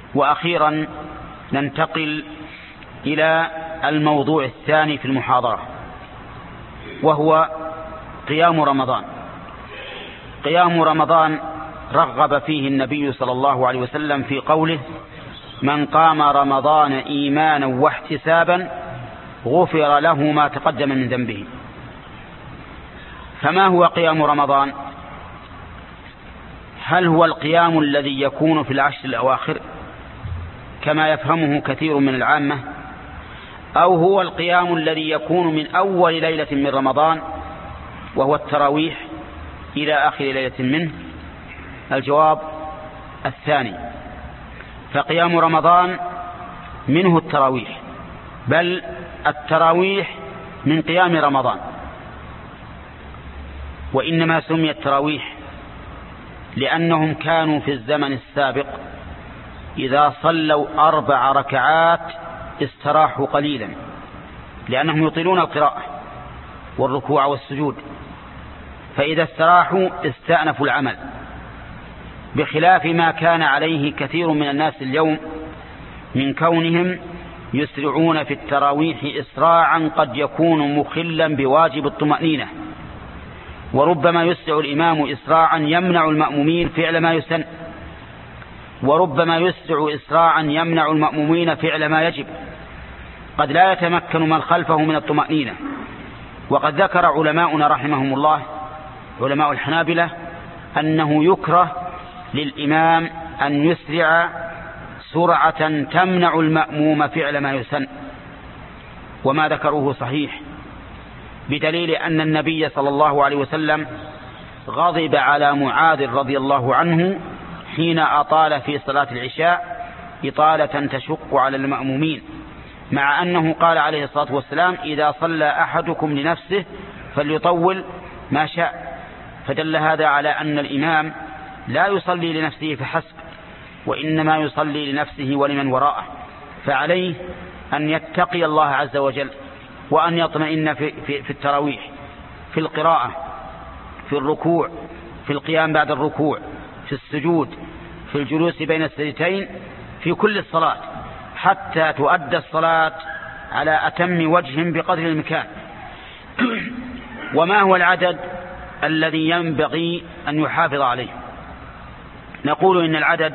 وأخيرا ننتقل إلى الموضوع الثاني في المحاضرة، وهو قيام رمضان. قيام رمضان رغب فيه النبي صلى الله عليه وسلم في قوله: من قام رمضان إيمانا واحتسابا غفر له ما تقدم من ذنبه. فما هو قيام رمضان؟ هل هو القيام الذي يكون في العشر الأواخر كما يفهمه كثير من العامة، أو هو القيام الذي يكون من أول ليلة من رمضان وهو التراويح إلى آخر ليلة منه؟ الجواب الثاني. فقيام رمضان منه التراويح، بل التراويح من قيام رمضان. وإنما سمي التراويح لأنهم كانوا في الزمن السابق إذا صلوا 4 ركعات استراحوا قليلا، لأنهم يطيلون القراءة والركوع والسجود، فإذا استراحوا استأنفوا العمل، بخلاف ما كان عليه كثير من الناس اليوم من كونهم يسرعون في التراويح إسراعا قد يكون مخلا بواجب الطمأنينة، وربما يسرع الإمام إسراعا يمنع المأمومين فعل ما يسن، وربما يسرع إسراعا يمنع المأمومين فعل ما يجب، قد لا يتمكن من خلفه من الطمأنينة. وقد ذكر علماؤنا رحمهم الله، علماء الحنابلة، أنه يكره للإمام أن يسرع سرعة تمنع المأموم فعل ما يسن، وما ذكروه صحيح، بدليل أن النبي صلى الله عليه وسلم غضب على معاذ رضي الله عنه حين أطال في صلاة العشاء إطالة تشق على المأمومين، مع أنه قال عليه الصلاة والسلام: إذا صلى أحدكم لنفسه فليطول ما شاء. فدل هذا على أن الإمام لا يصلي لنفسه فحسب، وإنما يصلي لنفسه ولمن وراءه، فعليه أن يتقي الله عز وجل، وأن يطمئن في التراويح، في القراءة، في الركوع، في القيام بعد الركوع، في السجود، في الجلوس بين السجدتين، في كل الصلاة، حتى تؤدى الصلاة على أتم وجه بقدر المكان. وما هو العدد الذي ينبغي أن يحافظ عليه؟ نقول إن العدد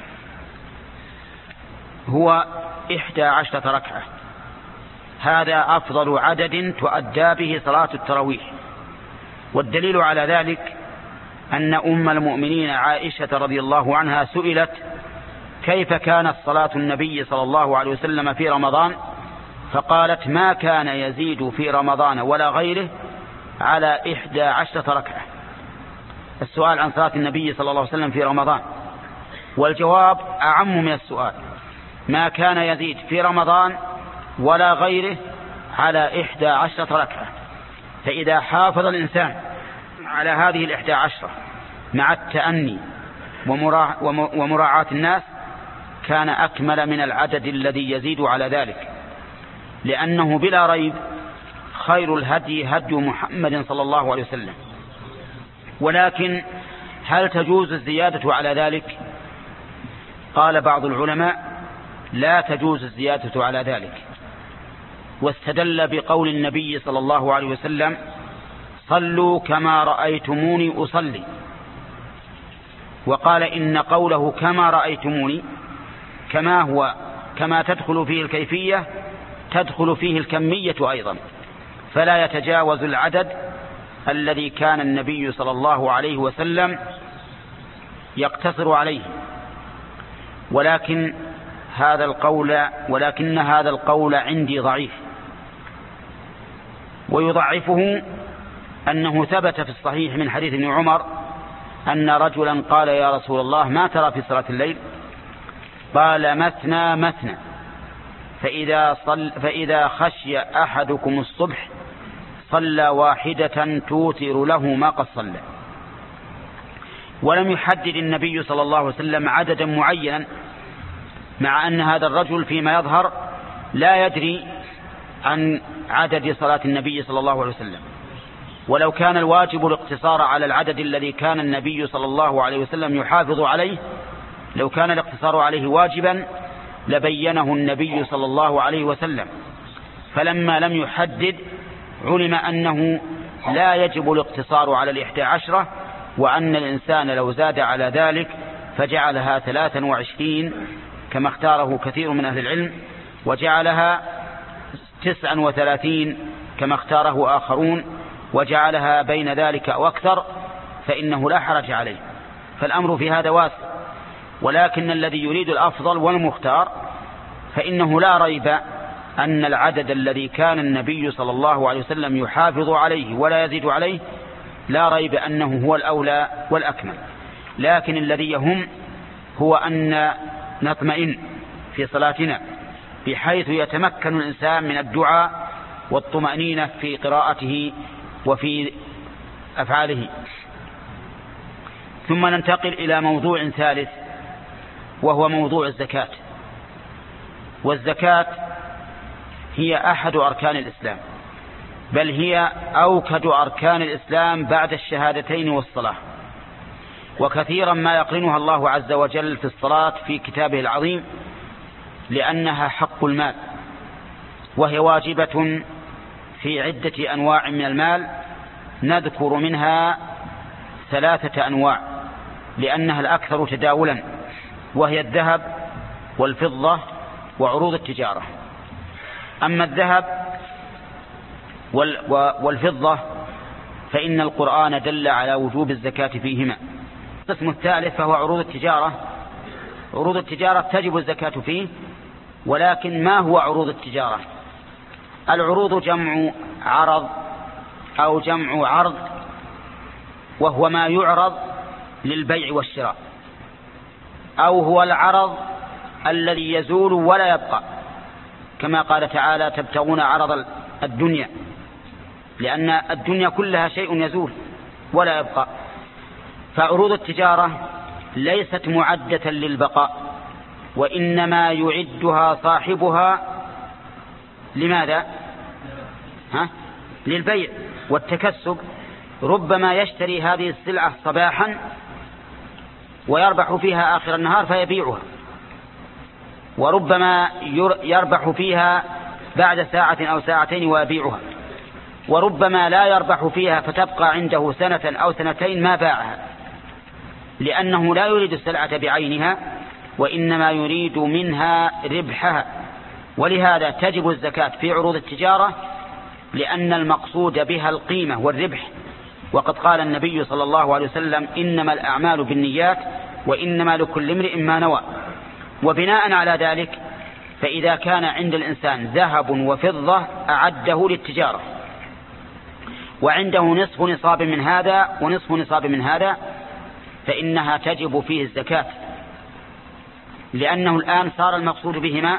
هو 11 ركعة، هذا أفضل عدد تؤدى به صلاة التراويح. والدليل على ذلك أن أم المؤمنين عائشة رضي الله عنها سئلت: كيف كانت صلاة النبي صلى الله عليه وسلم في رمضان؟ فقالت: ما كان يزيد في رمضان ولا غيره على 11 ركعة. السؤال عن صلاة النبي صلى الله عليه وسلم في رمضان، والجواب أعم من السؤال: ما كان يزيد في رمضان ولا غيره على 11 ركعة. فإذا حافظ الإنسان على هذه 11 مع التأني ومراعاة الناس كان أكمل من العدد الذي يزيد على ذلك، لأنه بلا ريب خير الهدي هدي محمد صلى الله عليه وسلم. ولكن هل تجوز الزيادة على ذلك؟ قال بعض العلماء: لا تجوز الزيادة على ذلك، واستدل بقول النبي صلى الله عليه وسلم: صلوا كما رأيتموني أصلي. وقال إن قوله كما رأيتموني كما تدخل فيه الكيفية تدخل فيه الكمية أيضا، فلا يتجاوز العدد الذي كان النبي صلى الله عليه وسلم يقتصر عليه. ولكن هذا القول عندي ضعيف، ويضعفه أنه ثبت في الصحيح من حديث ابن عمر أن رجلا قال: يا رسول الله، ما ترى في صلاة الليل؟ قال: مثنى مثنى، فإذا خشي أحدكم الصبح صلى واحدة توتر له ما قد صلى. ولم يحدد النبي صلى الله عليه وسلم عددا معينا، مع أن هذا الرجل فيما يظهر لا يدري عن عدد صلاة النبي صلى الله عليه وسلم. ولو كان الواجب الاقتصار على العدد الذي كان النبي صلى الله عليه وسلم يحافظ عليه لو كان الاقتصار عليه واجبا لبينه النبي صلى الله عليه وسلم، فلما لم يحدد علم أنه لا يجب الاقتصار على 11، وأن الإنسان لو زاد على ذلك فجعلها 23 كما اختاره كثير من أهل العلم، وجعلها 39 كما اختاره آخرون، وجعلها بين ذلك أو أكثر، فإنه لا حرج عليه. فالأمر في هذا واسع، ولكن الذي يريد الأفضل والمختار فإنه لا ريب أن العدد الذي كان النبي صلى الله عليه وسلم يحافظ عليه ولا يزيد عليه لا ريب أنه هو الأولى والأكمل. لكن الذي يهم هو أن نطمئن في صلاتنا بحيث يتمكن الإنسان من الدعاء والطمأنينة في قراءته وفي أفعاله. ثم ننتقل إلى موضوع ثالث، وهو موضوع الزكاة. والزكاة هي أحد أركان الإسلام، بل هي أوكد أركان الإسلام بعد الشهادتين والصلاة، وكثيرا ما يقرنها الله عز وجل في الصلاة في كتابه العظيم، لأنها حق المال، وهي واجبة في عدة أنواع من المال، نذكر منها 3 أنواع لأنها الأكثر تداولا، وهي الذهب والفضة وعروض التجارة. أما الذهب والفضة فإن القرآن دل على وجوب الزكاة فيهما. القسم الثالث فهو عروض التجارة. عروض التجارة تجب الزكاة فيه، ولكن ما هو عروض التجارة؟ العروض جمع عرض أو جمع عرض، وهو ما يعرض للبيع والشراء، أو هو العرض الذي يزول ولا يبقى، كما قال تعالى تبتغون عرض الدنيا، لأن الدنيا كلها شيء يزول ولا يبقى. فعروض التجارة ليست معدة للبقاء، وإنما يعدها صاحبها لماذا؟ للبيع والتكسب. ربما يشتري هذه السلعة صباحا ويربح فيها آخر النهار فيبيعها، وربما يربح فيها بعد ساعة أو ساعتين ويبيعها، وربما لا يربح فيها فتبقى عنده 1 أو 2 ما باعها، لأنه لا يريد السلعة بعينها وإنما يريد منها ربحها. ولهذا تجب الزكاة في عروض التجارة، لأن المقصود بها القيمة والربح، وقد قال النبي صلى الله عليه وسلم إنما الأعمال بالنيات وإنما لكل امرئ ما نوى. وبناء على ذلك فإذا كان عند الإنسان ذهب وفضة أعده للتجارة، وعنده نصف نصاب من هذا ونصف نصاب من هذا، فإنها تجب فيه الزكاة، لأنه الآن صار المقصود بهما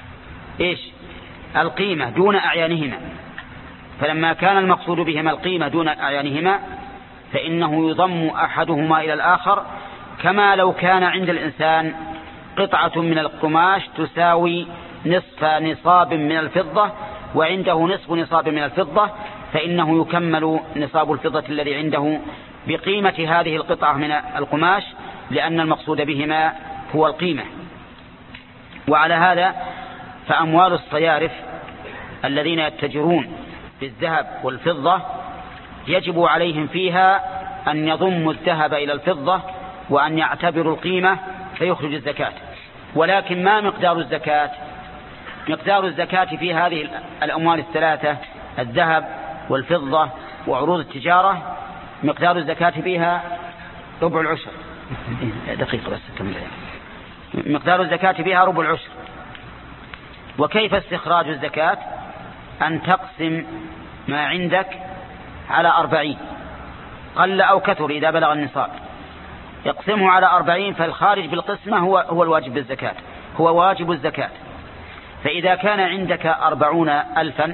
القيمة دون أعيانهما. فلما كان المقصود بهما القيمة دون أعيانهما فإنه يضم أحدهما إلى الآخر، كما لو كان عند الإنسان قطعة من القماش تساوي نصف نصاب من الفضة وعنده نصف نصاب من الفضة، فإنه يكمل نصاب الفضة الذي عنده بقيمة هذه القطعة من القماش، لأن المقصود بهما هو القيمة. وعلى هذا فأموال الصيارف الذين يتجرون بالذهب والفضة يجب عليهم فيها أن يضموا الذهب إلى الفضة وأن يعتبروا القيمة فيخرج الزكاة. ولكن ما مقدار الزكاة؟ مقدار الزكاة في هذه الأموال ال3 الذهب والفضة وعروض التجارة، مقدار الزكاة فيها ربع العشر. دقيقة بس كمل. مقدار الزكاة فيها ربع العشر. وكيف استخراج الزكاة؟ أن تقسم ما عندك على 40 قل أو كثر إذا بلغ النصاب، يقسمه على 40، فالخارج بالقسمة هو الواجب بالزكاة، هو واجب الزكاة. فإذا كان عندك 40,000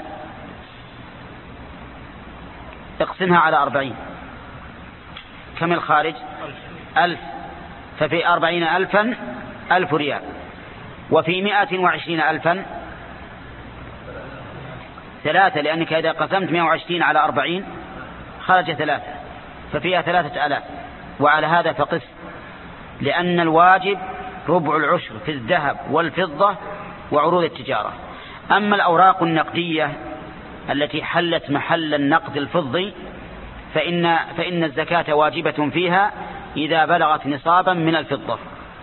اقسمها على 40، كم الخارج؟ 1000. ففي 40,000 1000 ريال، وفي 120,000 3، لأنك إذا قسمت 120 على 40 خرج 3، ففيها 3000. وعلى هذا فقس، لأن الواجب ربع العشر في الذهب والفضة وعروض التجارة. أما الأوراق النقدية التي حلت محل النقد الفضي فإن الزكاة واجبة فيها إذا بلغت نصابا من الفضة.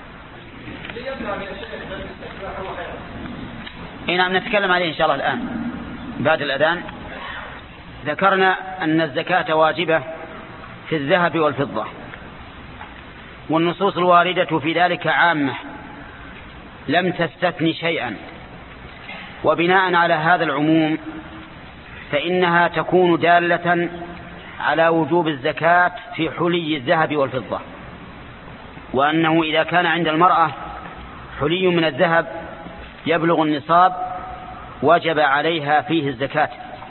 نعم نتكلم عليه إن شاء الله الآن بعد الأذان. ذكرنا أن الزكاة واجبة في الذهب والفضة، والنصوص الواردة في ذلك عامة لم تستثن شيئا، وبناء على هذا العموم فإنها تكون دالة على وجوب الزكاة في حلي الذهب والفضة، وأنه إذا كان عند المرأة حلي من الذهب يبلغ النصاب وجب عليها فيه الزكاة،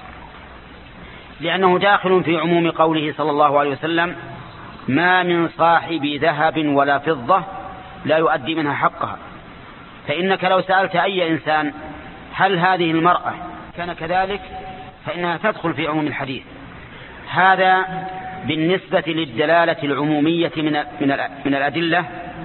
لأنه داخل في عموم قوله صلى الله عليه وسلم: ما من صاحب ذهب ولا فضة لا يؤدي منها حقها. فإنك لو سألت أي إنسان هل هذه المرأة كان كذلك فإنها تدخل في عموم الحديث. هذا بالنسبة للدلالة العمومية من الأدلة.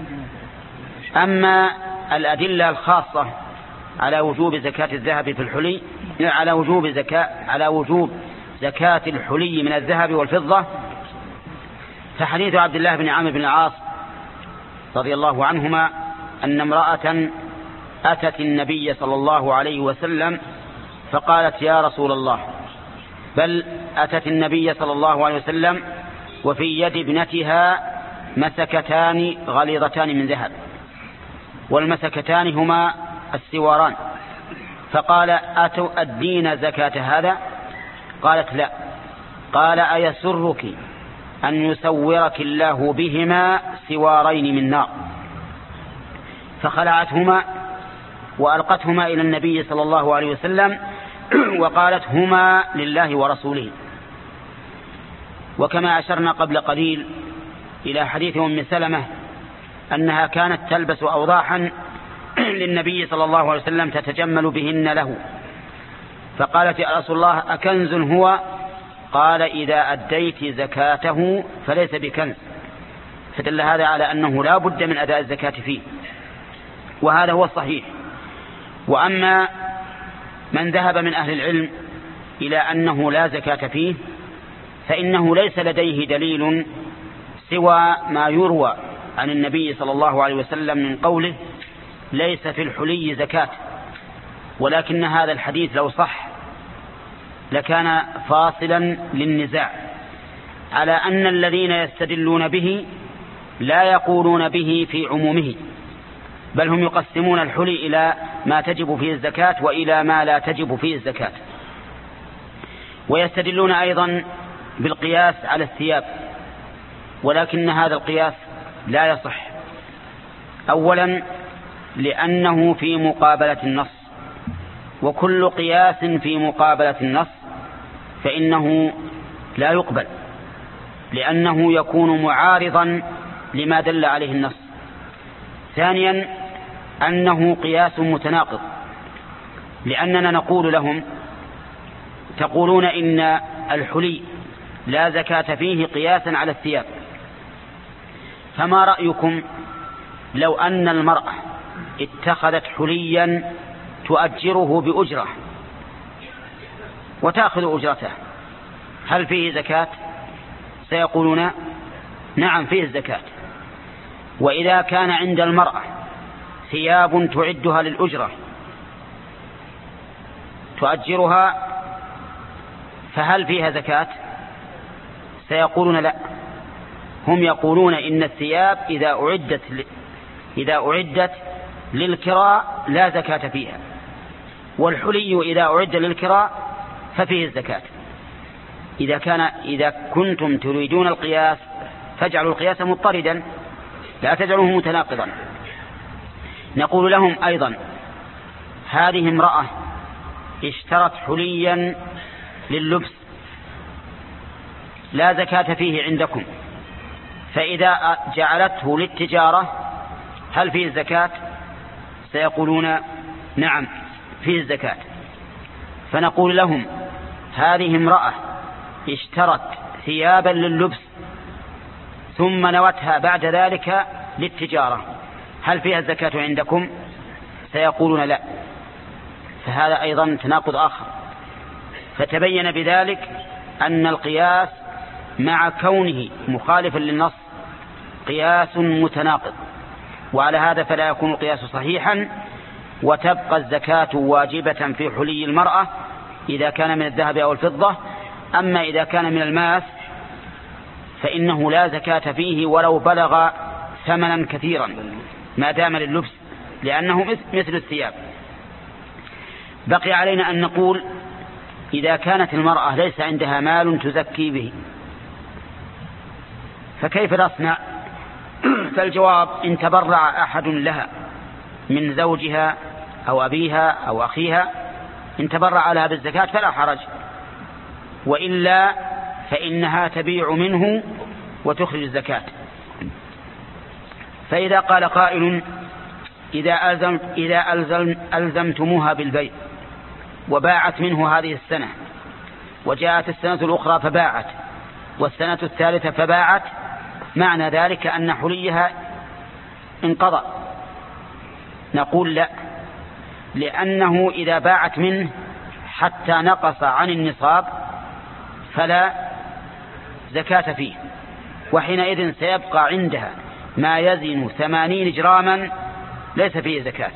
أما الأدلة الخاصة على وجوب زكاة الذهب في الحلي، على وجوب زكاة الحلي من الذهب والفضة، فحديث عبد الله بن عمرو بن العاص رضي الله عنهما أن امرأة أتت النبي صلى الله عليه وسلم فقالت: يا رسول الله، بل أتت النبي صلى الله عليه وسلم وفي يد ابنتها مسكتان غليظتان من ذهب، والمسكتان هما السواران، فقال: أتؤدين زكاة هذا؟ قالت: لا. قال: أيسرك أن يسورك الله بهما سوارين من نار؟ فخلعتهما وألقتهما إلى النبي صلى الله عليه وسلم وقالت: هما لله ورسوله. وكما أشرنا قبل قليل إلى حديث أم سلمة أنها كانت تلبس أوضاحا للنبي صلى الله عليه وسلم تتجمل بهن له، فقالت: يا رسول الله، أكنز هو؟ قال: إذا أديت زكاته فليس بكنز. فدل هذا على أنه لا بد من أداء الزكاة فيه، وهذا هو الصحيح. وأما من ذهب من أهل العلم إلى أنه لا زكاة فيه فإنه ليس لديه دليل سوى ما يروى عن النبي صلى الله عليه وسلم من قوله: ليس في الحلي زكاة. ولكن هذا الحديث لو صح لكان فاصلا للنزاع على أن الذين يستدلون به لا يقولون به في عمومه، بل هم يقسمون الحلي إلى ما تجب فيه الزكاة وإلى ما لا تجب فيه الزكاة. ويستدلون أيضا بالقياس على الثياب، ولكن هذا القياس لا يصح. أولا لأنه في مقابلة النص، وكل قياس في مقابلة النص فإنه لا يقبل، لأنه يكون معارضا لما دل عليه النص. ثانيا أنه قياس متناقض، لأننا نقول لهم: تقولون إن الحلي لا زكاة فيه قياسا على الثياب، فما رأيكم لو أن المرأة اتخذت حليا تؤجره بأجرة وتأخذ أجرته، هل فيه زكاة؟ سيقولون: نعم فيه الزكاة. وإذا كان عند المرأة ثياب تعدها للأجرة تؤجرها فهل فيها زكاة؟ سيقولون: لا. هم يقولون إن الثياب إذا أعدت للكراء لا زكاة فيها، والحلي إذا أعد للكراء ففيه الزكاة. إذا كنتم تريدون القياس فاجعلوا القياس مضطردا، لا تجعلوه متناقضا. نقول لهم أيضا: هذه امرأة اشترت حليا لللبس لا زكاة فيه عندكم، فإذا جعلته للتجارة هل فيه الزكاة؟ سيقولون: نعم فيه الزكاة. فنقول لهم: هذه امرأة اشترت ثيابا لللبس ثم نوتها بعد ذلك للتجارة، هل فيها الزكاة عندكم؟ سيقولون لا، فهذا أيضا تناقض آخر. فتبين بذلك أن القياس مع كونه مخالفا للنص قياس متناقض، وعلى هذا فلا يكون القياس صحيحا، وتبقى الزكاة واجبة في حلي المرأة إذا كان من الذهب أو الفضة. أما إذا كان من الماس فإنه لا زكاة فيه ولو بلغ ثمنا كثيرا ما دام لللبس، لأنه مثل الثياب. بقي علينا أن نقول إذا كانت المرأة ليس عندها مال تزكي به فكيف تصنع؟ فالجواب إن تبرع أحد لها من زوجها أو أبيها أو أخيها، إن تبرع لها بالزكاة فلا حرج، وإلا فإنها تبيع منه وتخرج الزكاة. فإذا قال قائل إذا ألزمتموها بالبيع وباعت منه هذه السنة، وجاءت السنة الأخرى فباعت، والسنة الثالثة فباعت، معنى ذلك أن حليها انقضى. نقول لا، لأنه إذا باعت منه حتى نقص عن النصاب فلا زكاة فيه، وحينئذ سيبقى عندها ما يزن 80 جراما ليس فيه زكاة.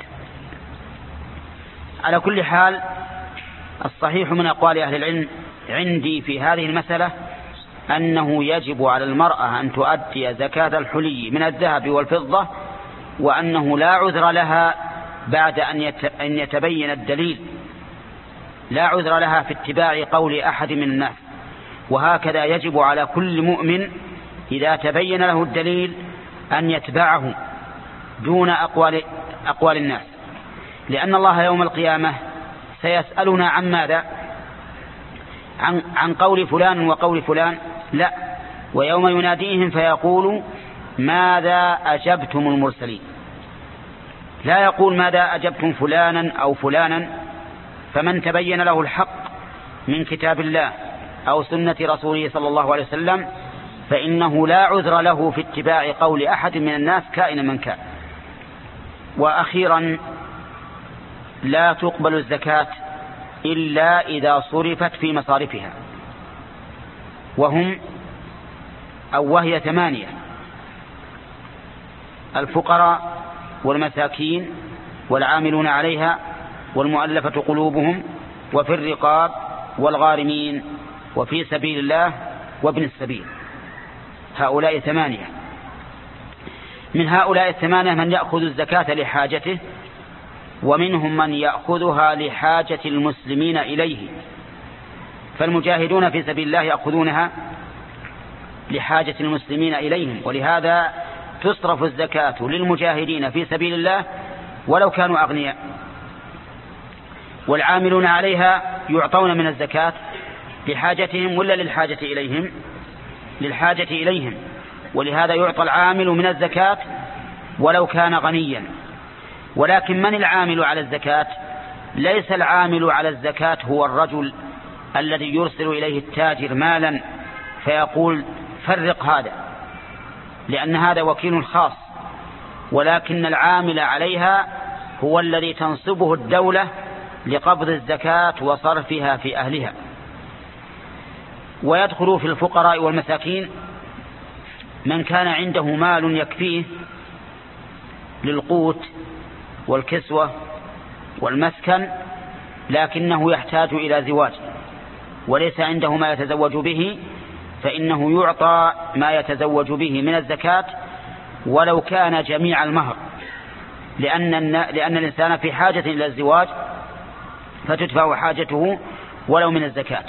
على كل حال الصحيح من أقوال أهل العلم عندي في هذه المسألة أنه يجب على المرأة أن تؤدي زكاة الحلي من الذهب والفضة، وأنه لا عذر لها بعد أن يتبين الدليل، لا عذر لها في اتباع قول أحد من الناس. وهكذا يجب على كل مؤمن إذا تبين له الدليل أن يتبعه دون أقوال الناس، لأن الله يوم القيامة سيسألنا عن ماذا؟ عن قول فلان وقول فلان؟ لا، ويوم يناديهم فيقول ماذا أجبتم المرسلين، لا يقول ماذا أجبتم فلانا أو فلانا. فمن تبين له الحق من كتاب الله أو سنة رسوله صلى الله عليه وسلم فإنه لا عذر له في اتباع قول أحد من الناس كائنا من كان. وأخيرا لا تقبل الزكاة إلا إذا صرفت في مصارفها، وهي 8: الفقراء والمساكين والعاملون عليها والمؤلفة قلوبهم وفي الرقاب والغارمين وفي سبيل الله وابن السبيل. هؤلاء 8. من هؤلاء 8 من يأخذ الزكاة لحاجته، ومنهم من يأخذها لحاجة المسلمين إليه. فالمجاهدون في سبيل الله يأخذونها لحاجة المسلمين إليهم، ولهذا تصرف الزكاة للمجاهدين في سبيل الله ولو كانوا أغنياء. والعاملون عليها يعطون من الزكاة لحاجتهم ولا للحاجة إليهم؟ للحاجة إليهم، ولهذا يعطى العامل من الزكاة ولو كان غنيا. ولكن من العامل على الزكاة؟ ليس العامل على الزكاة هو الرجل الذي يرسل إليه التاجر مالا فيقول فرق هذا، لأن هذا وكيل خاص، ولكن العامل عليها هو الذي تنصبه الدولة لقبض الزكاة وصرفها في أهلها. ويدخل في الفقراء والمساكين من كان عنده مال يكفيه للقوت والكسوة والمسكن، لكنه يحتاج إلى زواج وليس عنده ما يتزوج به، فإنه يعطى ما يتزوج به من الزكاة ولو كان جميع المهر، لأن الإنسان في حاجة إلى الزواج فتدفع حاجته ولو من الزكاة.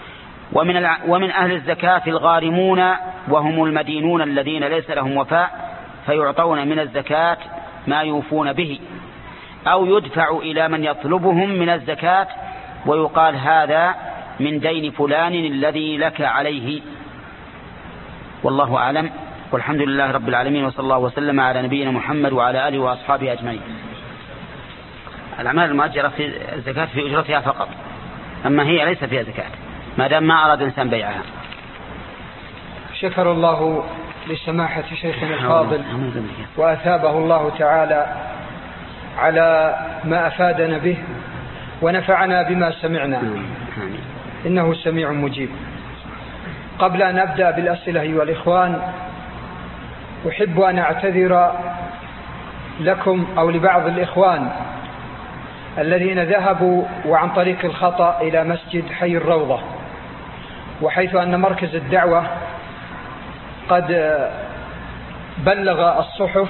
ومن أهل الزكاة الغارمون وهم المدينون الذين ليس لهم وفاء، فيعطون من الزكاة ما يوفون به، أو يدفع إلى من يطلبهم من الزكاة ويقال هذا من دين فلان الذي لك عليه. والله أعلم، والحمد لله رب العالمين، وصلى الله وسلم على نبينا محمد وعلى آله وأصحابه أجمعين. الأعمال المؤجرة في الزكاة في أجرتها فقط، أما هي ليس فيها زكاة ما دام ما أراد إنسان بيعها. شكر الله لسماحة شيخنا الفاضل وأثابه الله تعالى على ما أفادنا به ونفعنا بما سمعنا، إنه سميع مجيب. قبل أن أبدأ بالأسئلة أيها الإخوان، أحب أن أعتذر لكم أو لبعض الإخوان الذين ذهبوا وعن طريق الخطأ إلى مسجد حي الروضة، وحيث أن مركز الدعوة قد بلغ الصحف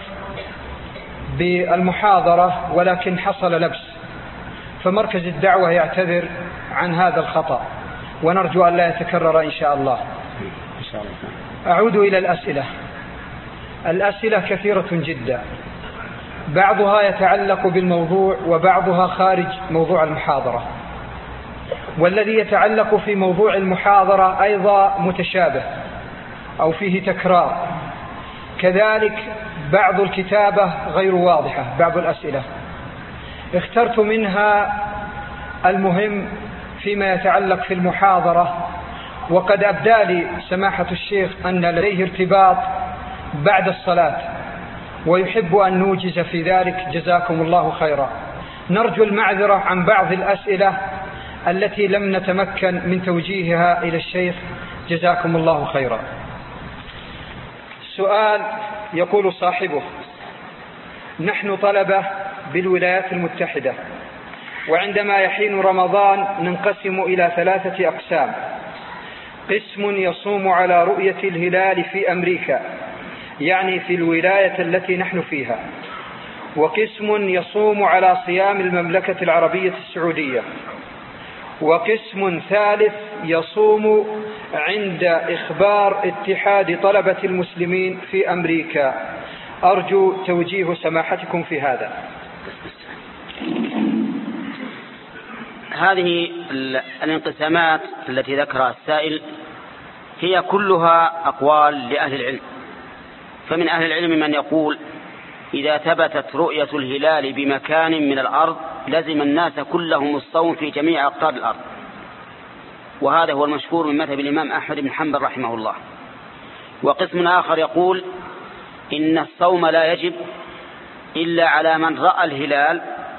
بالمحاضرة ولكن حصل لبس، فمركز الدعوة يعتذر عن هذا الخطأ، ونرجو أن لا يتكرر إن شاء الله. أعود إلى الأسئلة. الأسئلة كثيرة جدا، بعضها يتعلق بالموضوع وبعضها خارج موضوع المحاضرة، والذي يتعلق في موضوع المحاضرة أيضا متشابه أو فيه تكرار، كذلك بعض الكتابة غير واضحة. بعض الأسئلة اخترت منها المهم فيما يتعلق في المحاضرة، وقد أبدى لي سماحة الشيخ أن لديه ارتباط بعد الصلاة ويحب أن نوجز في ذلك، جزاكم الله خيرا. نرجو المعذرة عن بعض الأسئلة التي لم نتمكن من توجيهها إلى الشيخ، جزاكم الله خيرا. سؤال يقول صاحبه: نحن طلبة بالولايات المتحدة، وعندما يحين رمضان ننقسم إلى 3 أقسام: قسم يصوم على رؤية الهلال في أمريكا، يعني في الولاية التي نحن فيها، وقسم يصوم على صيام المملكة العربية السعودية، وقسم ثالث يصوم عند إخبار اتحاد طلبة المسلمين في أمريكا. أرجو توجيه سماحتكم في هذا. هذه الانقسامات التي ذكرها السائل هي كلها أقوال لأهل العلم، فمن أهل العلم من يقول إذا ثبتت رؤية الهلال بمكان من الأرض لزم الناس كلهم الصوم في جميع أقطار الأرض، وهذا هو المشهور من مذهب الإمام أحمد بن حنبل رحمه الله. وقسم آخر يقول إن الصوم لا يجب إلا على من رأى الهلال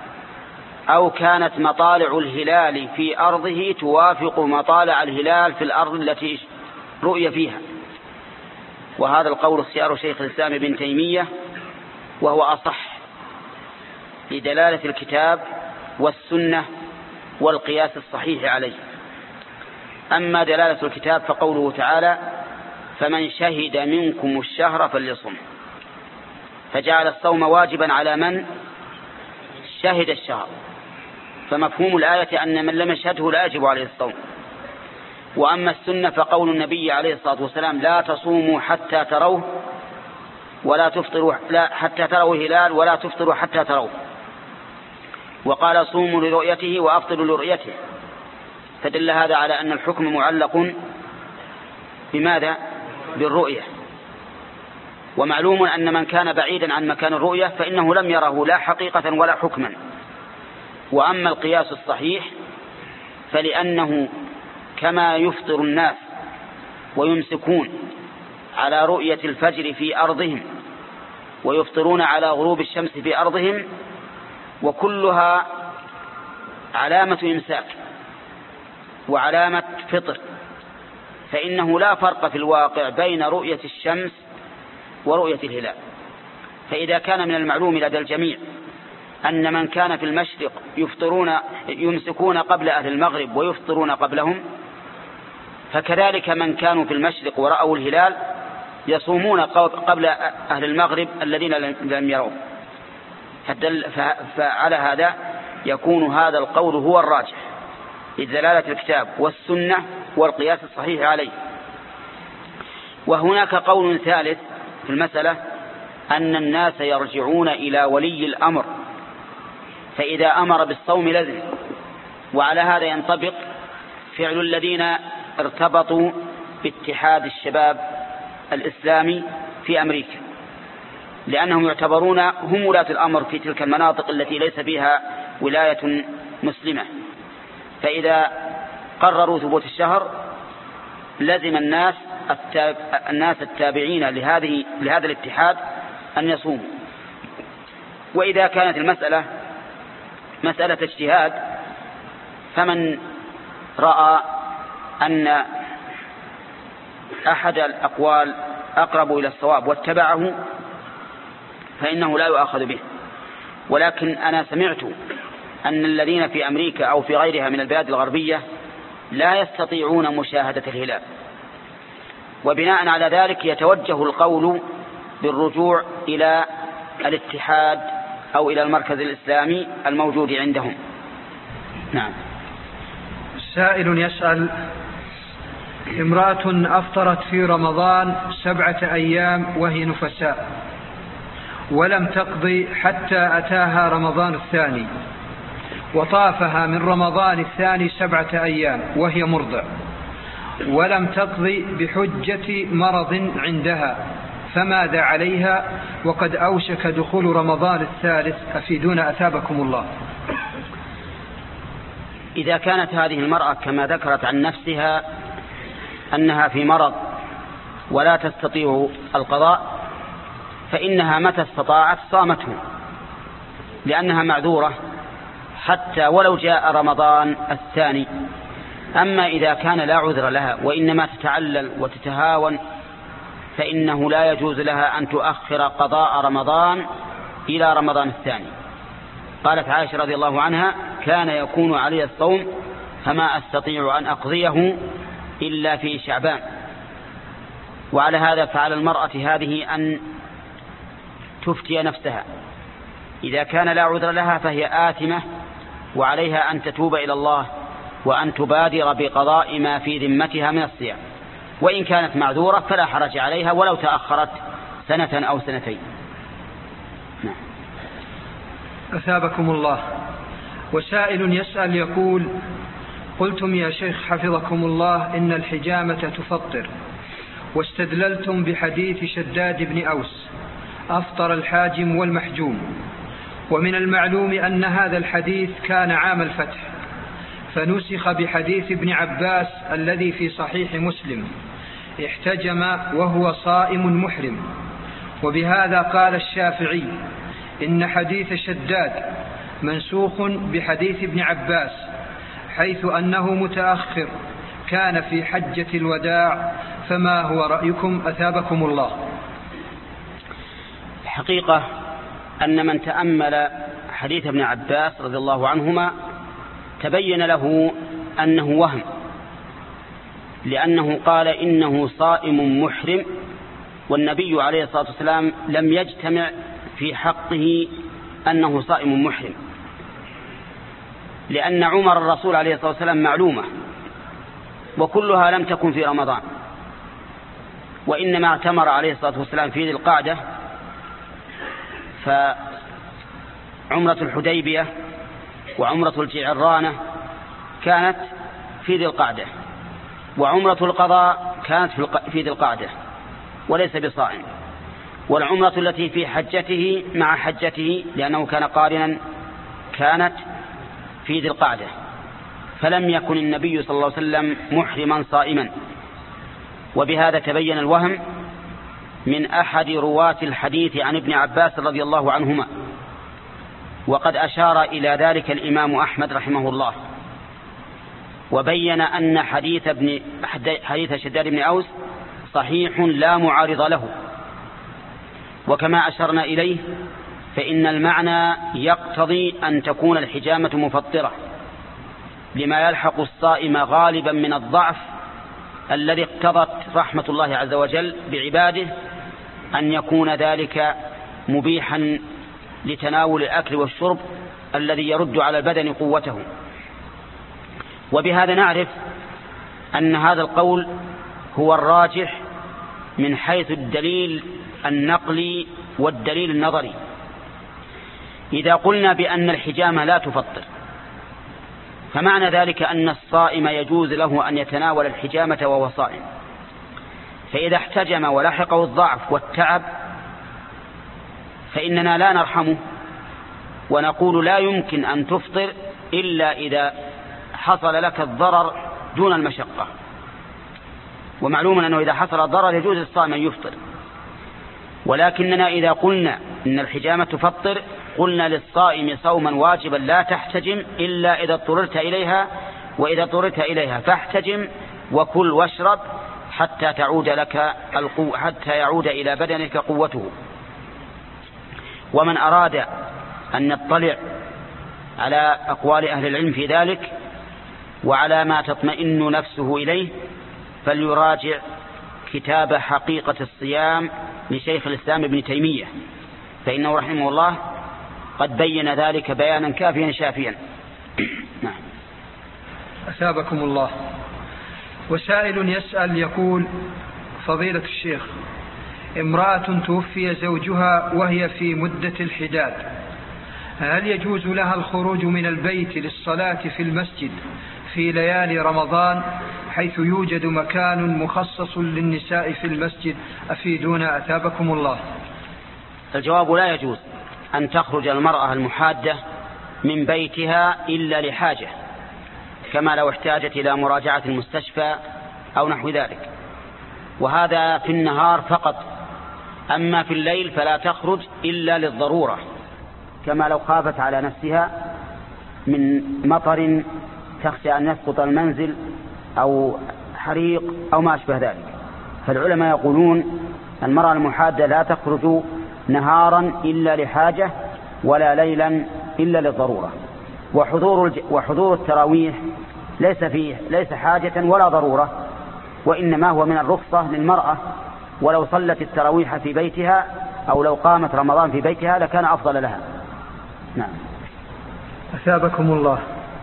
أو كانت مطالع الهلال في أرضه توافق مطالع الهلال في الأرض التي رؤي فيها، وهذا القول اختيار شيخ الإسلام ابن تيمية، وهو أصح لدلالة الكتاب والسنة والقياس الصحيح عليه. أما دلالة الكتاب فقوله تعالى: فمن شهد منكم الشهر فليصم، فجعل الصوم واجبا على من شهد الشهر، فمفهوم الآية أن من لم يشهده لا يجب عليه الصوم. وأما السنة فقول النبي عليه الصلاة والسلام: لا تصوموا حتى تروه ولا تفطروا، لا حتى تروا الهلال ولا تفطروا حتى تروه، وقال: صوموا لرؤيته وأفطروا لرؤيته، فدل هذا على أن الحكم معلق بماذا؟ بالرؤية. ومعلوم أن من كان بعيدا عن مكان الرؤية فإنه لم يره لا حقيقة ولا حكما. وأما القياس الصحيح فلأنه كما يفطر الناس ويمسكون على رؤية الفجر في أرضهم ويفطرون على غروب الشمس في أرضهم، وكلها علامة إمساك وعلامة فطر، فإنه لا فرق في الواقع بين رؤية الشمس ورؤية الهلال. فإذا كان من المعلوم لدى الجميع أن من كان في المشرق يمسكون قبل أهل المغرب ويفطرون قبلهم، فكذلك من كانوا في المشرق ورأوا الهلال يصومون قبل أهل المغرب الذين لم يروا. فعلى هذا يكون هذا القول هو الراجح لدلالة الكتاب والسنة والقياس الصحيح عليه. وهناك قول ثالث في المسألة أن الناس يرجعون إلى ولي الأمر، فإذا أمر بالصوم لزم. وعلى هذا ينطبق فعل الذين ارتبطوا باتحاد الشباب الإسلامي في أمريكا، لأنهم يعتبرون هم ولاة الأمر في تلك المناطق التي ليس فيها ولاية مسلمة. فإذا قرروا ثبوت الشهر لزم الناس التابعين لهذا الاتحاد أن يصوموا. وإذا كانت المسألة مسألة اجتهاد، فمن رأى أن أحد الأقوال أقرب إلى الصواب واتبعه فإنه لا يؤاخذ به. ولكن أنا سمعت أن الذين في أمريكا أو في غيرها من البلاد الغربية لا يستطيعون مشاهدة الهلال، وبناء على ذلك يتوجه القول بالرجوع إلى الاتحاد أو إلى المركز الإسلامي الموجود عندهم. نعم. سائل يسأل: امرأة أفطرت في رمضان 7 أيام وهي نفساء، ولم تقضي حتى أتاها رمضان الثاني، وطافها من رمضان الثاني 7 أيام وهي مرضع، ولم تقضي بحجة مرض عندها، فماذا عليها وقد أوشك دخول رمضان الثالث؟ أفيدونا أثابكم الله. إذا كانت هذه المرأة كما ذكرت عن نفسها أنها في مرض ولا تستطيع القضاء، فإنها متى استطاعت صامته، لأنها معذورة حتى ولو جاء رمضان الثاني. أما إذا كان لا عذر لها وإنما تتعلل وتتهاون، فإنه لا يجوز لها أن تؤخر قضاء رمضان إلى رمضان الثاني. قالت عائشة رضي الله عنها: كان يكون علي الصوم فما أستطيع أن أقضيه إلا في شعبان. وعلى هذا فعلى المرأة هذه أن تفتي نفسها، إذا كان لا عذر لها فهي آثمة، وعليها أن تتوب إلى الله وأن تبادر بقضاء ما في ذمتها من الصيام. وإن كانت معذورة فلا حرج عليها ولو تأخرت 1 أو 2. نعم. أثابكم الله. وسائل يسأل يقول: قلتم يا شيخ حفظكم الله إن الحجامة تفطر، واستدللتم بحديث شداد بن أوس: أفطر الحاجم والمحجوم. ومن المعلوم أن هذا الحديث كان عام الفتح، فنسخ بحديث ابن عباس الذي في صحيح مسلم: احتجم وهو صائم محرم. وبهذا قال الشافعي إن حديث شداد منسوخ بحديث ابن عباس، حيث أنه متأخر كان في حجة الوداع. فما هو رأيكم أثابكم الله؟ الحقيقة أن من تأمل حديث ابن عباس رضي الله عنهما تبين له أنه وهم، لأنه قال إنه صائم محرم، والنبي عليه الصلاة والسلام لم يجتمع في حقه أنه صائم محرم، لأن عمر الرسول عليه الصلاة والسلام معلومة وكلها لم تكن في رمضان، وإنما اعتمر عليه الصلاة والسلام في ذي القعدة، فعمرة الحديبية وعمرة الجعرانة كانت في ذي القعدة، وعمرة القضاء كانت في ذي القعدة وليس بصائم، والعمرة التي في حجته مع حجته لأنه كان قارنا كانت في ذي القعدة، فلم يكن النبي صلى الله عليه وسلم محرما صائما. وبهذا تبين الوهم من أحد رواة الحديث عن ابن عباس رضي الله عنهما، وقد أشار إلى ذلك الإمام أحمد رحمه الله، وبين أن حديث شداد بن أوس صحيح لا معارض له. وكما أشرنا إليه فإن المعنى يقتضي أن تكون الحجامة مفطرة لما يلحق الصائم غالبا من الضعف الذي اقتضت رحمة الله عز وجل بعباده أن يكون ذلك مبيحا لتناول الأكل والشرب الذي يرد على البدن قوته. وبهذا نعرف أن هذا القول هو الراجح من حيث الدليل النقلي والدليل النظري. إذا قلنا بأن الحجامة لا تفطر، فمعنى ذلك أن الصائم يجوز له أن يتناول الحجامة وهو صائم، فإذا احتجم ولحقه الضعف والتعب فإننا لا نرحمه ونقول لا يمكن أن تفطر إلا إذا حصل لك الضرر دون المشقة. ومعلوم أنه إذا حصل الضرر يجوز للصائم أن يفطر، ولكننا إذا قلنا إن الحجامة تفطر قلنا للصائم صوما واجبا لا تحتجم إلا إذا اضطررت إليها، وإذا اضطررت إليها فاحتجم وكل واشرب حتى تعود لك حتى يعود إلى بدنك قوته. ومن أراد أن يطلع على أقوال أهل العلم في ذلك وعلى ما تطمئن نفسه إليه فليراجع كتاب حقيقة الصيام لشيخ الإسلام ابن تيمية، فإنه رحمه الله قد بين ذلك بيانا كافيا شافيا. نعم. أثابكم الله. وسائل يسأل يقول: فضيلة الشيخ، امرأة توفي زوجها وهي في مدة الحداد، هل يجوز لها الخروج من البيت للصلاة في المسجد في ليالي رمضان حيث يوجد مكان مخصص للنساء في المسجد؟ أفيدونا أثابكم الله. الجواب: لا يجوز أن تخرج المرأة المحادة من بيتها إلا لحاجة، كما لو احتاجت إلى مراجعة المستشفى أو نحو ذلك، وهذا في النهار فقط. أما في الليل فلا تخرج إلا للضرورة، كما لو خافت على نفسها من مطر تخشى أن يسقط المنزل أو حريق أو ما أشبه ذلك. فالعلماء يقولون المرأة المحادة لا تخرج نهارا إلا لحاجة ولا ليلا إلا للضرورة. وحضور التراويح ليس حاجة ولا ضرورة، وإنما هو من الرخصة للمرأة، ولو صلت التراويح في بيتها أو لو قامت رمضان في بيتها لكان أفضل لها. نعم. أثابكم الله.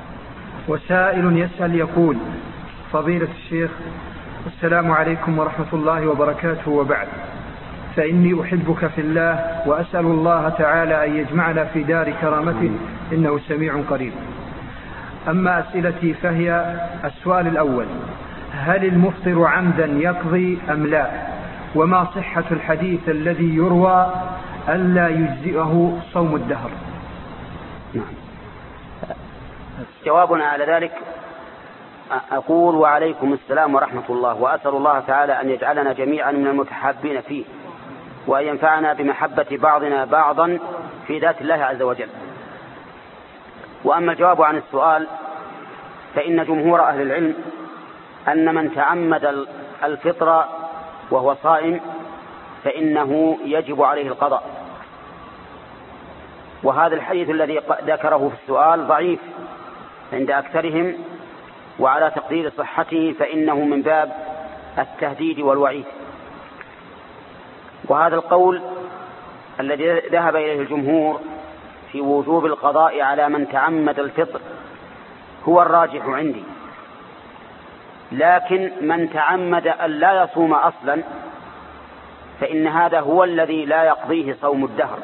وسائل يسأل يقول: فضيلة الشيخ، السلام عليكم ورحمة الله وبركاته، وبعد، فإني أحبك في الله وأسأل الله تعالى أن يجمعنا في دار كرامته إنه سميع قريب. أما أسئلتي فهي: السؤال الأول: هل المفطر عمدا يقضي أم لا؟ وما صحة الحديث الذي يروى ألا يجزئه صوم الدهر؟ نعم. جوابنا على ذلك أقول: وعليكم السلام ورحمة الله، وأسأل الله تعالى أن يجعلنا جميعا من المتحابين فيه، وأن ينفعنا بمحبة بعضنا بعضا في ذات الله عز وجل. وأما الجواب عن السؤال فإن جمهور أهل العلم أن من تعمد الفطر وهو صائم فإنه يجب عليه القضاء. وهذا الحديث الذي ذكره في السؤال ضعيف عند أكثرهم، وعلى تقدير صحته فإنه من باب التهديد والوعيد. وهذا القول الذي ذهب إليه الجمهور في وجوب القضاء على من تعمد الفطر هو الراجح عندي، لكن من تعمد أن لا يصوم أصلا فإن هذا هو الذي لا يقضيه صوم الدهر،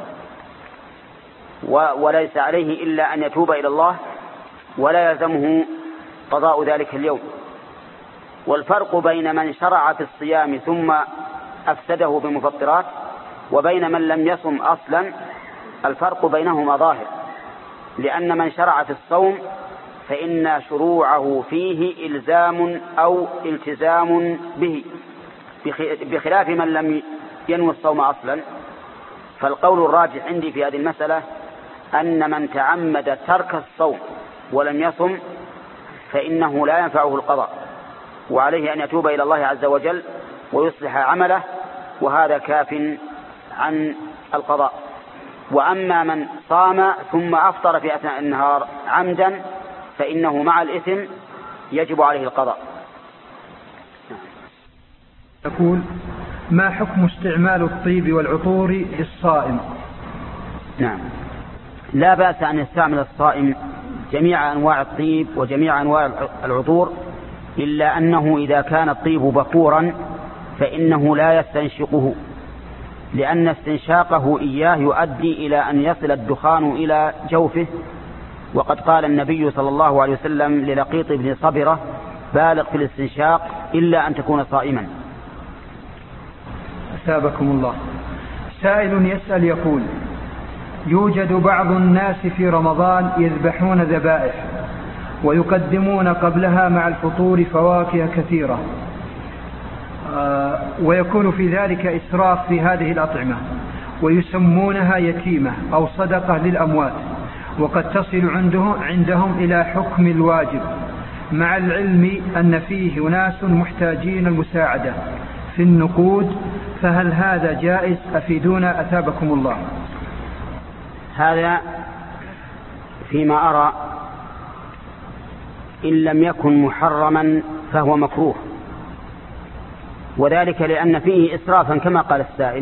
وليس عليه إلا أن يتوب إلى الله ولا يلزمه قضاء ذلك اليوم. والفرق بين من شرع في الصيام ثم أفسده بمفطرات وبين من لم يصم أصلا الفرق بينهما ظاهر، لأن من شرع في الصوم فإن شروعه فيه إلزام أو التزام به، بخلاف من لم ينوي الصوم أصلا. فالقول الراجح عندي في هذه المسألة أن من تعمد ترك الصوم ولم يصم فإنه لا ينفعه القضاء، وعليه أن يتوب إلى الله عز وجل ويصلح عمله، وهذا كاف عن القضاء. وأما من صام ثم أفطر في أثناء النهار عمدا فإنه مع الإثم يجب عليه القضاء. يقول: ما حكم استعمال الطيب والعطور للصائم؟ نعم، لا بأس أن يستعمل الصائم جميع أنواع الطيب وجميع أنواع العطور، إلا أنه إذا كان الطيب بخورا فإنه لا يستنشقه، لأن استنشاقه إياه يؤدي إلى أن يصل الدخان إلى جوفه. وقد قال النبي صلى الله عليه وسلم للقيط بن صبرة: بالغ في الاستنشاق إلا أن تكون صائما. أثابكم الله. سائل يسأل يقول: يوجد بعض الناس في رمضان يذبحون ذبائح ويقدمون قبلها مع الفطور فواكه كثيرة، ويكون في ذلك إسراف في هذه الأطعمة، ويسمونها يتيمة أو صدقة للأموات، وقد تصل عندهم إلى حكم الواجب، مع العلم أن فيه ناس محتاجين المساعدة في النقود، فهل هذا جائز؟ أفيدونا أثابكم الله. هذا فيما أرى إن لم يكن محرما فهو مكروه، وذلك لأن فيه إسرافا كما قال السائل،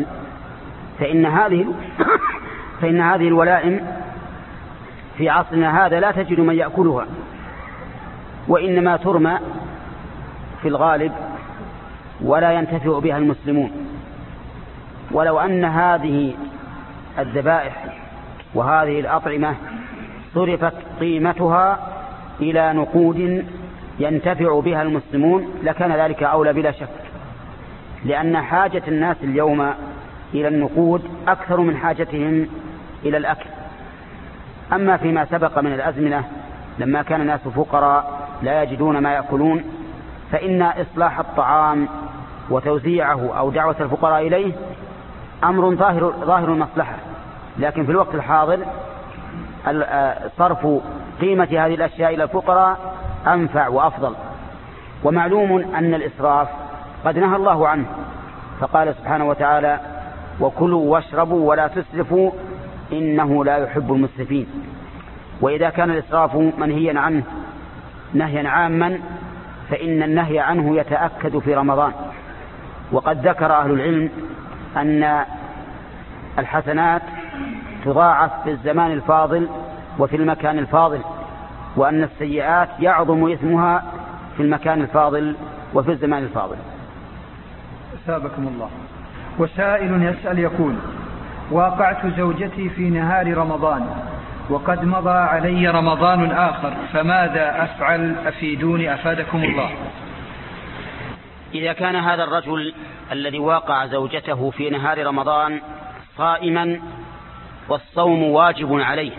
فإن هذه الولائم في عصرنا هذا لا تجد من يأكلها، وإنما ترمى في الغالب ولا ينتفع بها المسلمون. ولو أن هذه الذبائح وهذه الأطعمة صرفت قيمتها إلى نقود ينتفع بها المسلمون لكان ذلك أولى بلا شك، لأن حاجة الناس اليوم إلى النقود أكثر من حاجتهم إلى الأكل. أما فيما سبق من الأزمنة لما كان الناس فقراء لا يجدون ما يأكلون، فإن إصلاح الطعام وتوزيعه أو دعوة الفقراء إليه أمر ظاهر المصلحة، لكن في الوقت الحاضر صرف قيمة هذه الأشياء إلى الفقراء أنفع وأفضل. ومعلوم أن الإسراف قد نهى الله عنه، فقال سبحانه وتعالى: وكلوا واشربوا ولا تسرفوا إنه لا يحب المسرفين. وإذا كان الإسراف منهيا عنه نهيا عاما، فإن النهي عنه يتأكد في رمضان. وقد ذكر أهل العلم أن الحسنات تضاعف في الزمان الفاضل وفي المكان الفاضل، وأن السيئات يعظم إثمها في المكان الفاضل وفي الزمان الفاضل. أثابكم الله. وسائل يسأل يقول: واقعت زوجتي في نهار رمضان وقد مضى علي رمضان آخر، فماذا أفعل؟ أفيدوني أفادكم الله. إذا كان هذا الرجل الذي واقع زوجته في نهار رمضان صائما والصوم واجب عليه،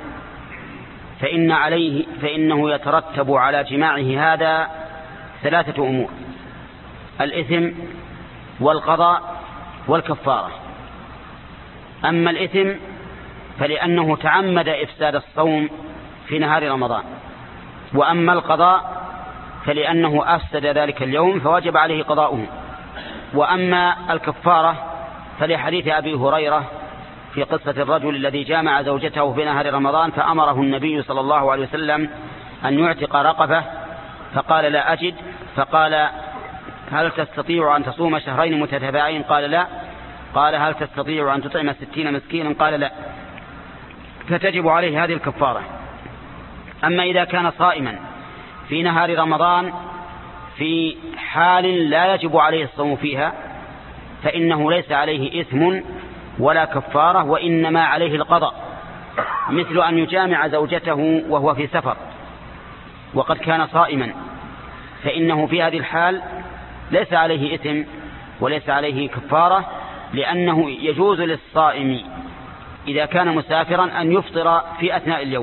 فإنه يترتب على جماعه هذا 3 أمور: الإثم والقضاء والكفارة. أما الإثم فلأنه تعمد إفساد الصوم في نهار رمضان، وأما القضاء فلأنه أفسد ذلك اليوم فوجب عليه قضاؤه، وأما الكفارة فلحديث أبي هريرة في قصة الرجل الذي جامع زوجته في نهار رمضان فأمره النبي صلى الله عليه وسلم أن يعتق رقبة، فقال: لا أجد. فقال: هل تستطيع أن تصوم شهرين متتابعين؟ قال: لا. قال: هل تستطيع أن تطعم 60 مسكينا؟ قال: لا. فتجب عليه هذه الكفارة. أما إذا كان صائما في نهار رمضان في حال لا يجب عليه الصوم فيها، فإنه ليس عليه إثم ولا كفارة، وإنما عليه القضاء، مثل أن يجامع زوجته وهو في سفر وقد كان صائما، فإنه في هذه الحال ليس عليه إثم وليس عليه كفارة، لأنه يجوز للصائم إذا كان مسافرا أن يفطر في أثناء اليوم.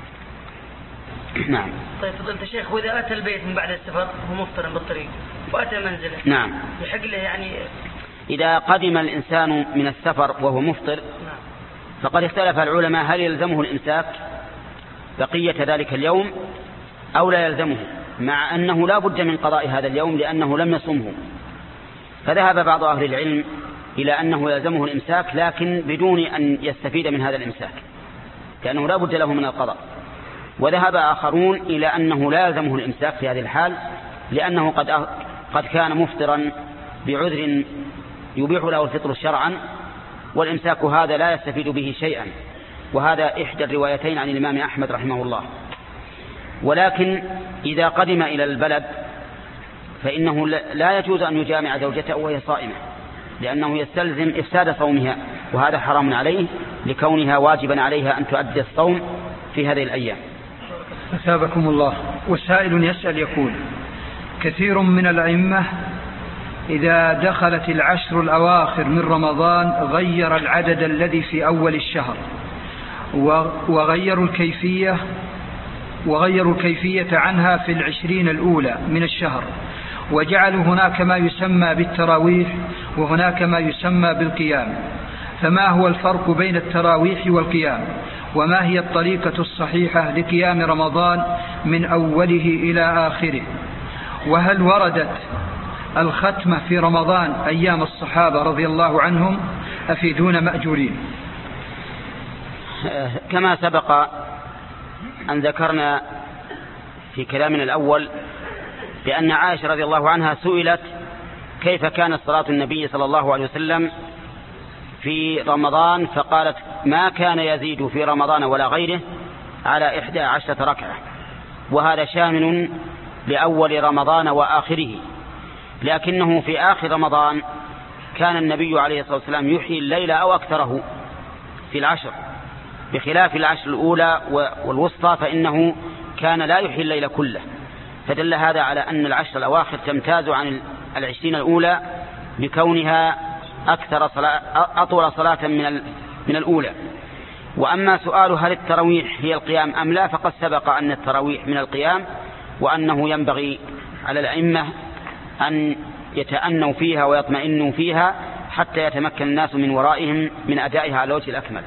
نعم. طيب فضلت الشيخ، وإذا أتى البيت من بعد السفر وهو مفطر بالطريق وأتى منزله، نعم، يحق له يعني إذا قدم الإنسان من السفر وهو مفطر، فقد اختلف العلماء هل يلزمه الإمساك بقية ذلك اليوم أو لا يلزمه، مع أنه لا بد من قضاء هذا اليوم لأنه لم يصمه. فذهب بعض أهل العلم إلى أنه يلزمه الإمساك، لكن بدون أن يستفيد من هذا الإمساك، لأنه لا بد له من القضاء. وذهب آخرون إلى أنه لا يلزمه الإمساك في هذه الحال، لأنه قد كان مفطرا بعذر يبيح له الفطر شرعا، والإمساك هذا لا يستفيد به شيئا، وهذا إحدى الروايتين عن الإمام أحمد رحمه الله. ولكن إذا قدم إلى البلد فإنه لا يجوز أن يجامع زوجته وهي صائمة، لأنه يستلزم إفساد صومها، وهذا حرام عليه لكونها واجبا عليها أن تؤدي الصوم في هذه الأيام. أثابكم الله. وسائل يسأل يقول: كثير من الأئمة إذا دخلت العشر الأواخر من رمضان غير العدد الذي في أول الشهر، وغيروا الكيفية عنها في 20 الأولى من الشهر، وجعلوا هناك ما يسمى بالتراويح وهناك ما يسمى بالقيام، فما هو الفرق بين التراويح والقيام؟ وما هي الطريقة الصحيحة لقيام رمضان من أوله إلى آخره؟ وهل وردت الختمة في رمضان أيام الصحابة رضي الله عنهم؟ أفيدون مأجورين. كما سبق أن ذكرنا في كلامنا الأول بأن عائشة رضي الله عنها سئلت كيف كانت صلاة النبي صلى الله عليه وسلم في رمضان، فقالت ما كان يزيد في رمضان ولا غيره على 11 ركعة، وهذا شامل لأول رمضان وآخره، لكنه في آخر رمضان كان النبي عليه الصلاة والسلام يحيي الليل أو أكثره في العشر، بخلاف العشر الأولى والوسطى فإنه كان لا يحيي الليل كله، فدل هذا على أن العشر الأواخر تمتاز عن 20 الأولى بكونها أطول صلاة من الأولى. وأما سؤال هل التراويح هي القيام أم لا، فقد سبق أن التراويح من القيام، وأنه ينبغي على الأئمة أن يتأنوا فيها ويطمئنوا فيها حتى يتمكن الناس من ورائهم من أدائها على الوجه الأكمل.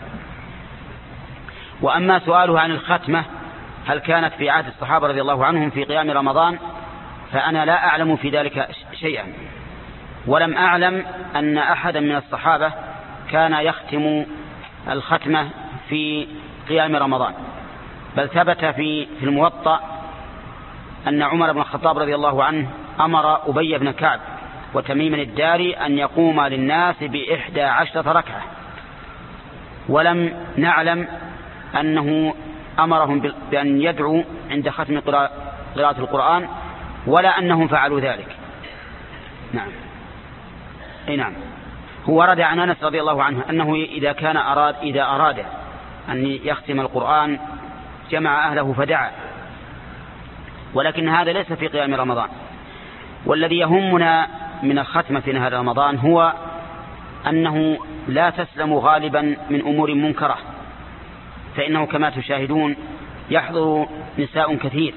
وأما سؤاله عن الختمة هل كانت في عهد الصحابة رضي الله عنهم في قيام رمضان، فأنا لا أعلم في ذلك شيئا، ولم أعلم أن أحدا من الصحابة كان يختم الختمة في قيام رمضان، بل ثبت في الموطأ أن عمر بن الخطاب رضي الله عنه أمر أبي بن كعب وتميم الداري أن يقوم للناس ب11 ركعة، ولم نعلم أنه أمرهم بأن يدعوا عند ختم قراءة القرآن، ولا أنهم فعلوا ذلك. نعم. نعم. هو ورد عن أنس رضي الله عنه أنه إذا أراد أن يختم القرآن جمع أهله فدعا، ولكن هذا ليس في قيام رمضان. والذي يهمنا من الختمة في نهار رمضان هو أنه لا تسلم غالبا من أمور منكرة، فإنه كما تشاهدون يحضر نساء كثير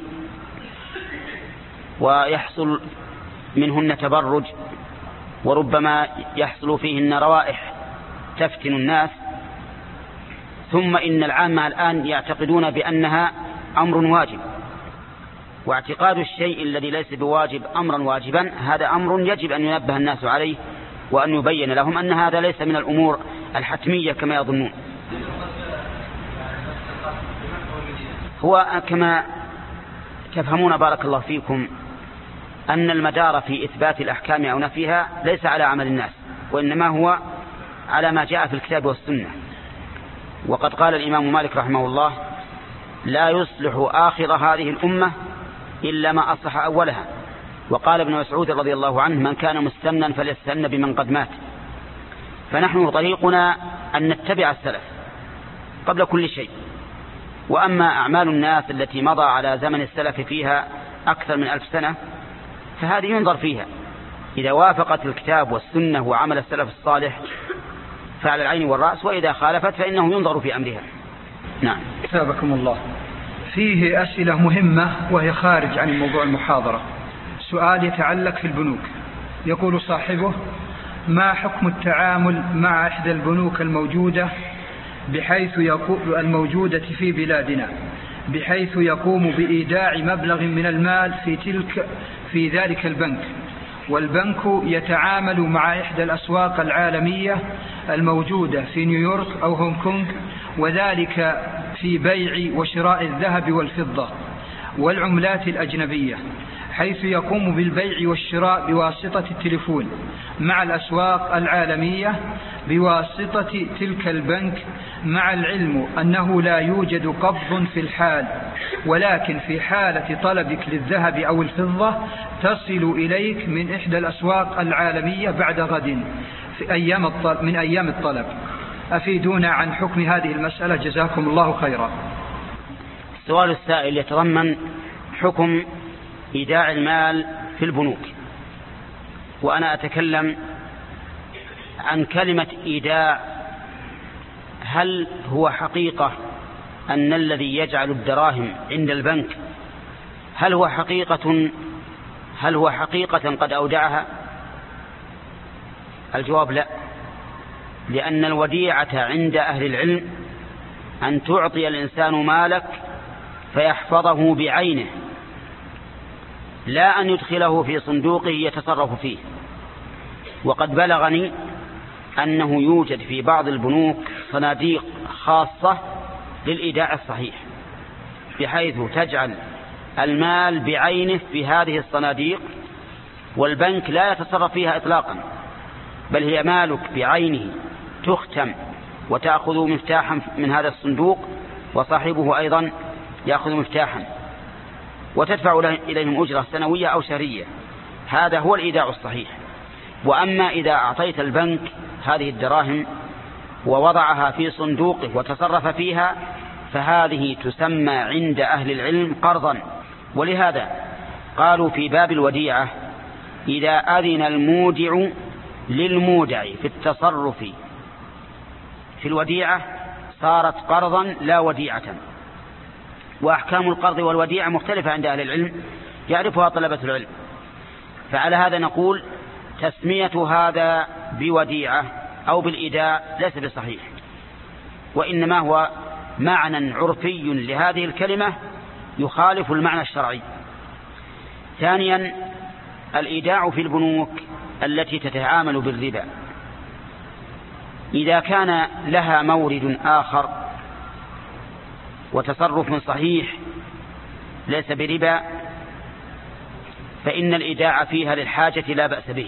ويحصل منهن تبرج، وربما يحصل فيهن روائح تفتن الناس، ثم إن العامة الآن يعتقدون بأنها أمر واجب، واعتقاد الشيء الذي ليس بواجب أمرا واجبا هذا أمر يجب أن ينبه الناس عليه وأن يبين لهم أن هذا ليس من الأمور الحتمية كما يظنون. هو كما تفهمون بارك الله فيكم أن المدار في إثبات الأحكام أو نفيها ليس على عمل الناس، وإنما هو على ما جاء في الكتاب والسنة. وقد قال الإمام مالك رحمه الله لا يصلح آخر هذه الأمة إلا ما أصلح أولها، وقال ابن مسعود رضي الله عنه من كان مستنا فليستن بمن قد مات. فنحن طريقنا أن نتبع السلف قبل كل شيء، وأما أعمال الناس التي مضى على زمن السلف فيها أكثر من 1000 سنة فهذه ينظر فيها، إذا وافقت الكتاب والسنة وعمل السلف الصالح فعلى العين والرأس، وإذا خالفت فإنه ينظر في أمرها. نعم. أثابكم الله. فيه أسئلة مهمة وهي خارج عن موضوع المحاضرة. سؤال يتعلق في البنوك، يقول صاحبه ما حكم التعامل مع إحدى البنوك الموجودة في بلادنا بحيث يقوم بإيداع مبلغ من المال في ذلك البنك، والبنك يتعامل مع إحدى الأسواق العالمية الموجودة في نيويورك أو هونغ كونغ، وذلك في بيع وشراء الذهب والفضة والعملات الأجنبية، حيث يقوم بالبيع والشراء بواسطة التليفون مع الأسواق العالمية بواسطة تلك البنك، مع العلم أنه لا يوجد قبض في الحال، ولكن في حالة طلبك للذهب أو الفضة تصل إليك من إحدى الأسواق العالمية بعد غد من أيام الطلب. أفيدونا عن حكم هذه المسألة جزاكم الله خيرا. السؤال السائل يتضمن حكم إيداع المال في البنوك، وأنا أتكلم عن كلمة إيداع. هل هو حقيقة أن الذي يجعل الدراهم عند البنك هل هو حقيقة هل هو حقيقة قد أودعها؟ الجواب لا، لأن الوديعة عند أهل العلم أن تعطي الإنسان مالك فيحفظه بعينه، لا أن يدخله في صندوقه يتصرف فيه. وقد بلغني أنه يوجد في بعض البنوك صناديق خاصة للإيداع الصحيح، بحيث تجعل المال بعينه في هذه الصناديق، والبنك لا يتصرف فيها إطلاقا، بل هي مالك بعينه تختم وتأخذ مفتاحا من هذا الصندوق، وصاحبه أيضا يأخذ مفتاحا، وتدفع إليهم أجرة سنوية أو شهرية. هذا هو الإيداع الصحيح. وأما إذا أعطيت البنك هذه الدراهم ووضعها في صندوقه وتصرف فيها، فهذه تسمى عند أهل العلم قرضا. ولهذا قالوا في باب الوديعة: إذا أذن المودع للمودع في التصرف في الوديعة صارت قرضا لا وديعة. وأحكام القرض والوديعة مختلفة عند أهل العلم يعرفها طلبة العلم. فعلى هذا نقول تسمية هذا بوديعة أو بالإيداع ليس بصحيح، وإنما هو معنى عرفي لهذه الكلمة يخالف المعنى الشرعي. ثانيا، الإيداع في البنوك التي تتعامل بالربا إذا كان لها مورد آخر وتصرف صحيح ليس بربا فإن الإيداع فيها للحاجة لا بأس به.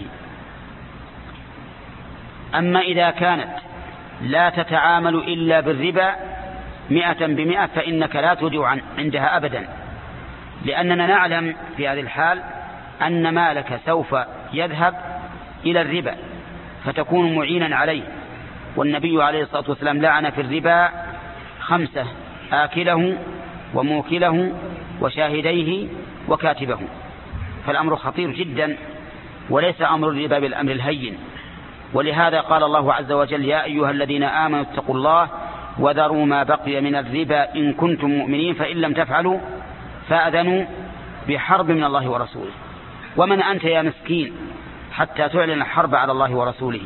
أما إذا كانت لا تتعامل إلا بالربا 100% فإنك لا تودع عندها أبدا، لأننا نعلم في هذه الحال أن مالك سوف يذهب إلى الربا فتكون معينا عليه. والنبي عليه الصلاة والسلام لعن في الربا 5: آكله وموكله وشاهديه وكاتبه. فالأمر خطير جدا، وليس أمر الربا بالأمر الهين. ولهذا قال الله عز وجل: يا أيها الذين آمنوا اتقوا الله وذروا ما بقي من الربا إن كنتم مؤمنين فإن لم تفعلوا فأذنوا بحرب من الله ورسوله. ومن أنت يا مسكين حتى تعلن الحرب على الله ورسوله.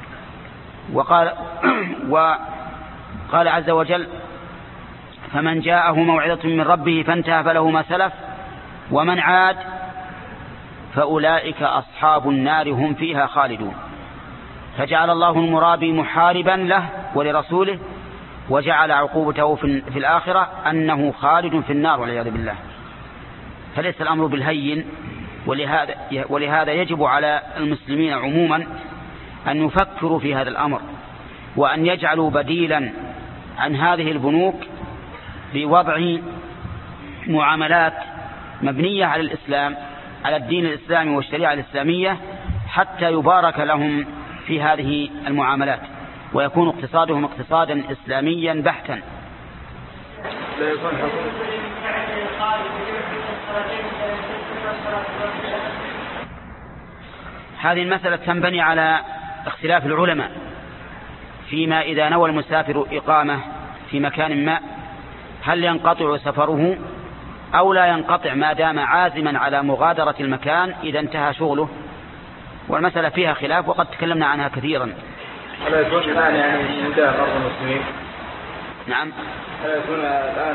وقال عز وجل: فمن جاءه موعظة من ربه فانتهى فله ما سلف ومن عاد فأولئك أصحاب النار هم فيها خالدون. فجعل الله المرابي محاربا له ولرسوله، وجعل عقوبته في الآخرة أنه خالد في النار والعياذ بالله. فليس الأمر بالهين. ولهذا يجب على المسلمين عموما أن يفكروا في هذا الأمر، وأن يجعلوا بديلا عن هذه البنوك بوضع معاملات مبنية على الإسلام، على الدين الإسلامي والشريعة الإسلامية، حتى يبارك لهم في هذه المعاملات ويكون اقتصادهم اقتصادا إسلاميا بحتا. هذه المسألة تنبني على اختلاف العلماء فيما إذا نوى المسافر إقامة في مكان ما هل ينقطع سفره أو لا ينقطع ما دام عازما على مغادرة المكان إذا انتهى شغله. والمسألة فيها خلاف وقد تكلمنا عنها كثيرا. هل يكون الآن يعني انتهى أرض المسلمين؟ نعم. هل يكون الآن